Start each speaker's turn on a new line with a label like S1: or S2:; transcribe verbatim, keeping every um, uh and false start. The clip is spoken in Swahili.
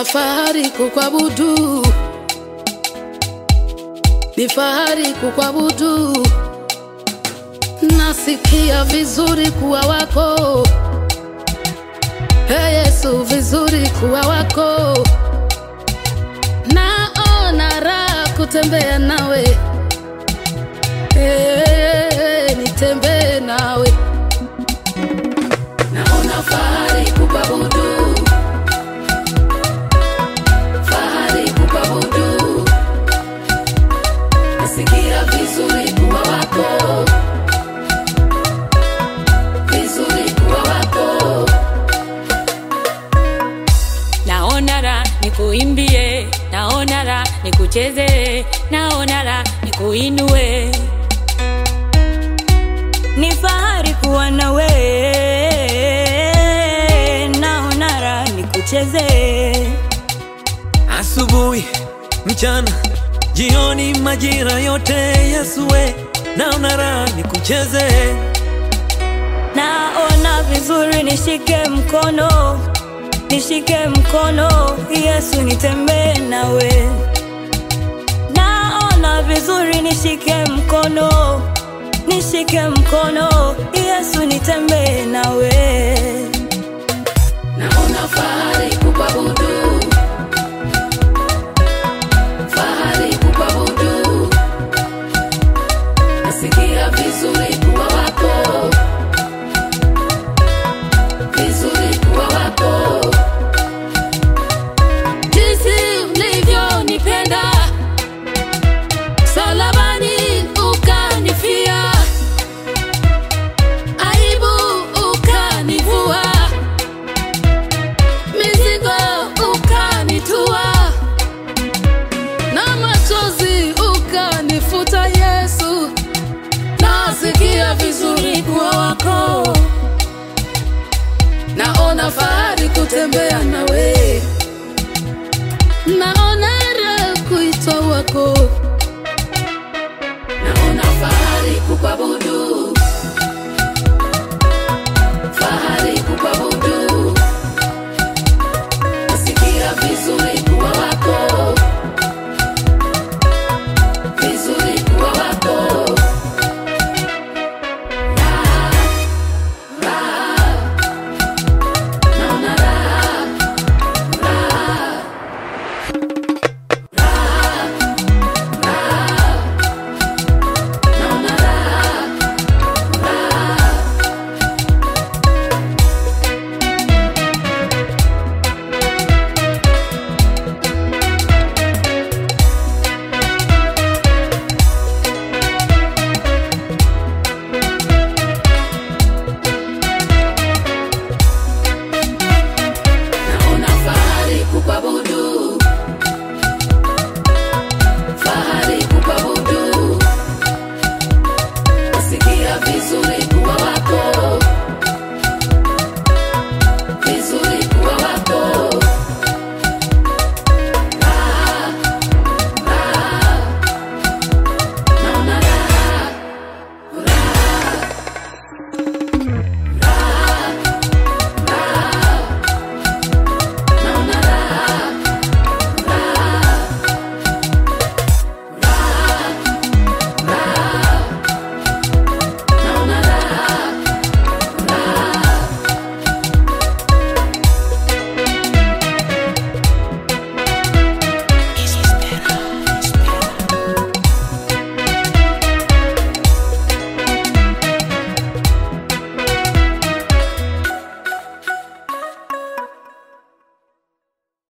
S1: Naona fahari kukuabudu, ni fahari kukuabudu. Nasikia vizuri kuwa wako, hey Yesu, vizuri kuwa wako. Naona raha kutembea nawe, hey, nitembee nawe. Naona fahari kukuabudu, fahari kukuabudu. Nasikia vizuri kuwa wako, vizuri kuwa wako.
S2: Naona raha nikuimbie, naona raha nikucheze, naona raha nikuinue. Ni fahari kuwa nawe, naona raha nikucheze.
S3: Asubuhi, mchana, jioni, majira yote Yesu we, naona raha nikucheze.
S2: Naona vizuri nishike mkono, nishike mkono Yesu, nitembee nawe. Naona vizuri nishike mkono, nishike mkono Yesu, nitembee nawe.
S1: Naona fahari kukuabudu, fahari kukuabudu. Nasikia vizuri kuwa wako, vizuri kuwa wako. Jinsi ulivyonipenda, msalabani ukanifia, aibu ukanivua, mizigo ukanitua, na machozi ukanifuta Yesu. Nasikia vizuri kuwa wako, naona fahari kutembea nawe, naona raha kuitwa wako. Naona fahari kukuabudu,